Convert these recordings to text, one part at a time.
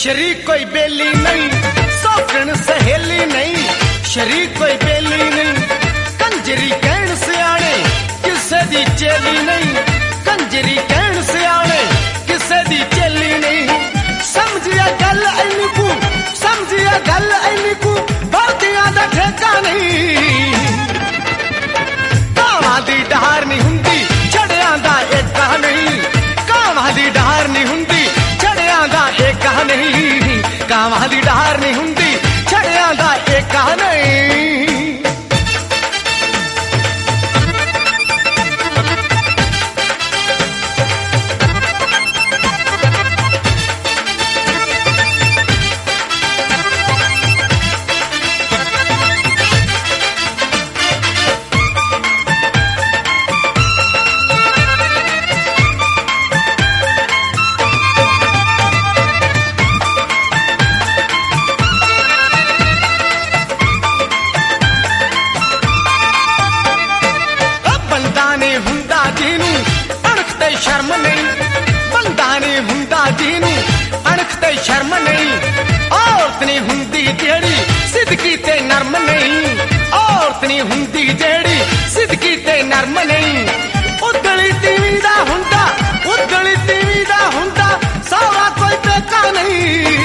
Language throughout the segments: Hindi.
शरीक कोई बेली नहीं, सौकन सहेली नहीं, शरीक कोई बेली नहीं, कंजरी कहण सियाणे किसे दी चेली नहीं, कंजरी कहण सियाणे किसे दी चेली नहीं। समझिया गल ऐनी कू, समझिया गल ऐनी कू, भरतियां दा ठेका नहीं। कावां दी डहार नहीं हुंदी, छड़ियां दा एका नहीं, कावां दी डहार नहीं हुंदी, छड़ियां दा एका नहीं, कावां दी डहार नहीं हुंदी, छड़ियां दा एका नहीं। शर्म नहीं, बंदा नहीं हुंदा जीनू अणख ते शर्म नहीं, औरत नहीं हुंदी जेड़ी सिद्दकी ते नरम नहीं, औरत नहीं हुंदी जेड़ी सिद्दकी ते नरम नहीं। उदली तीवी दा हुंदा, उदली तीवी दा हुंदा, सारा कोई बेका नहीं।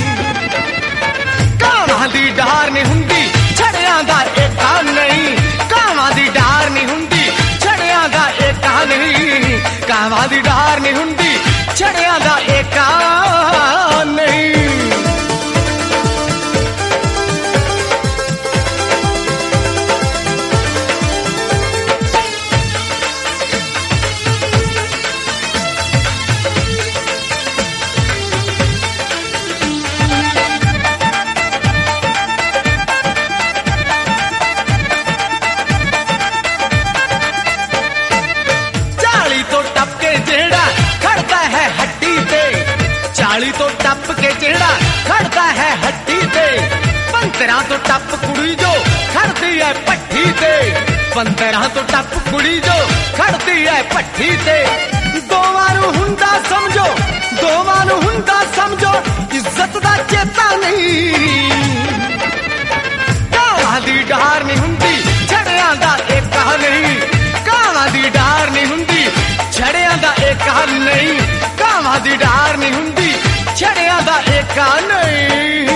कावां दी डहार नहीं हुंदी, छड़ियां दा एका नहीं, कावां दी डहार नहीं हुंदी, छड़ियां दा एका नहीं, कावां दी डहार नहीं हुंदी, छड़ियां दा एका नहीं। चाली तो टप के जेड़ा खड़ता है हड्डी ते, 15 तो टप कुड़ी जो खड़ती है पट्टी ते, 15 तो टप कुड़ी जो खड़ती है पट्टी ते। दोवां नूं हुंदा समझो, दोवां नूं हुंदा समझो, इज्जत दा चेता नहीं। कावां दी डहार नहीं हुंदी, छड़ियां दा एका नहीं, कावां दी डहार नहीं हुंदी, छड़ियां दा एका नहीं, कावां दी डहार नहीं हुंदी, छड़ियां दा एका नहीं।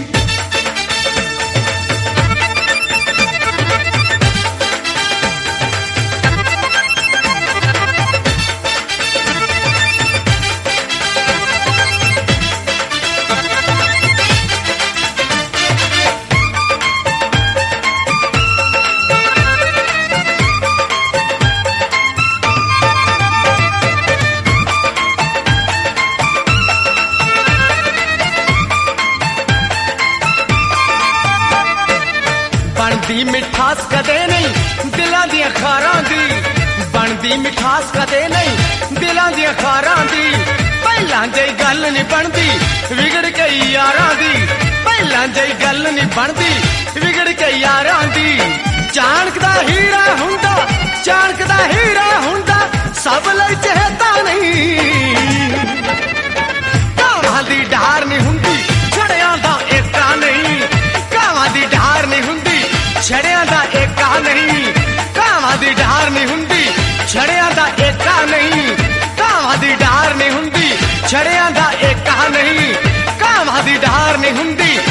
बनदी मिठास कदे नहीं दिलां दियां खारां दी, बनदी मिठास कदे नहीं दिलां दियां खारां दी। पहलां जेही गल नहीं बनदी विगड़ के यारां दी, पहलां जेही गल नहीं बनदी विगड़ के यारां दी। चाणक दा हीरा हुंदा, चाणक दा हीरा हुंदा, सब लई चहेता नहीं। कावां दी डहार नहीं हुंदी, छड़ियां दा एका नहीं, कावां दी डहार नहीं हुंदी, छड़ियां दा एका नहीं, कावां दी डहार नहीं हुंदी, छड़ियां दा एका नहीं, कावां दी डहार नहीं हुंदी, छड़ियां दा एका नहीं, कावां दी डहार नहीं हुंदी,